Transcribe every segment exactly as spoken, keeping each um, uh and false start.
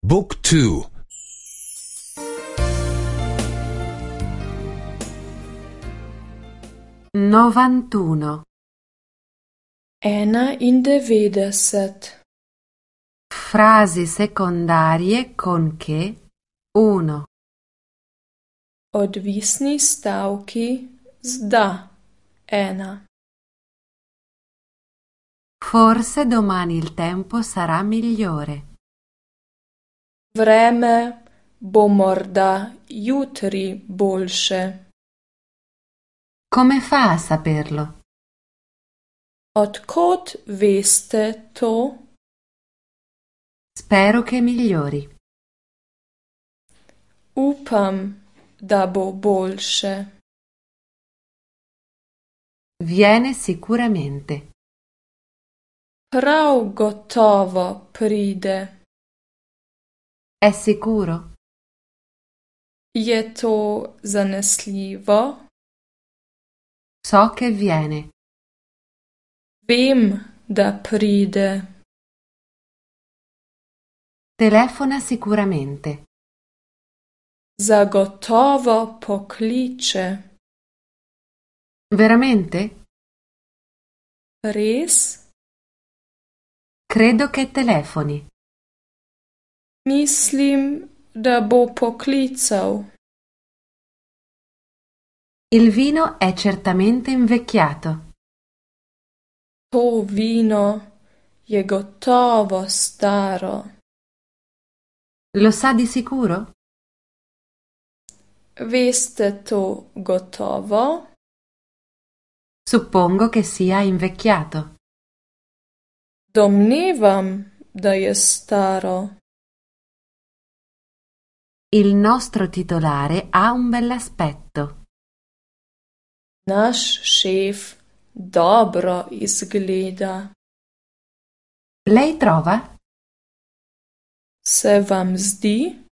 Book two. novantuno. enaindevetdeset. Frasi secondarie con che uno. Odvisni stavki z da. Ena. Forse domani il tempo sarà migliore. Vreme bo morda jutri boljše. Come fa a saperlo? Od kod veste to? Spero che migliori. Upam, da bo boljše. Viene sicuramente. Prav gotovo pride. È sicuro? Je to zanesljivo? So che viene. Vem, da pride. Telefona sicuramente. Zagotovo pokliče. Veramente? Res? Credo che telefoni. Mislim, da bo poklical. Il vino è certamente invecchiato. To vino je gotovo staro. Lo sa di sicuro? Veste to gotovo? Suppongo che sia invecchiato. Domnevam, da je staro. Il nostro titolare ha un bell'aspetto. Naš šef dobro izgleda. Lei trova? Se vam zdi?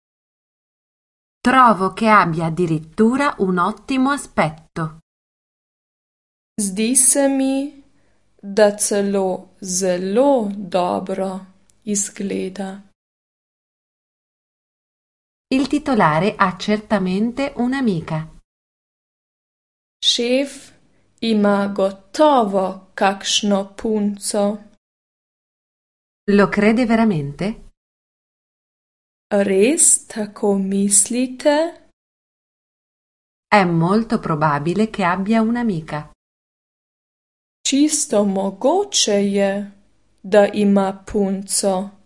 Trovo che abbia addirittura un ottimo aspetto. Zdi se mi, da celo zelo dobro izgleda. Il titolare ha certamente un'amica. Šef ima gotovo kakšno punco. Lo crede veramente? Res tako mislite? È molto probabile che abbia un'amica. Čisto mogoče je, da ima punco.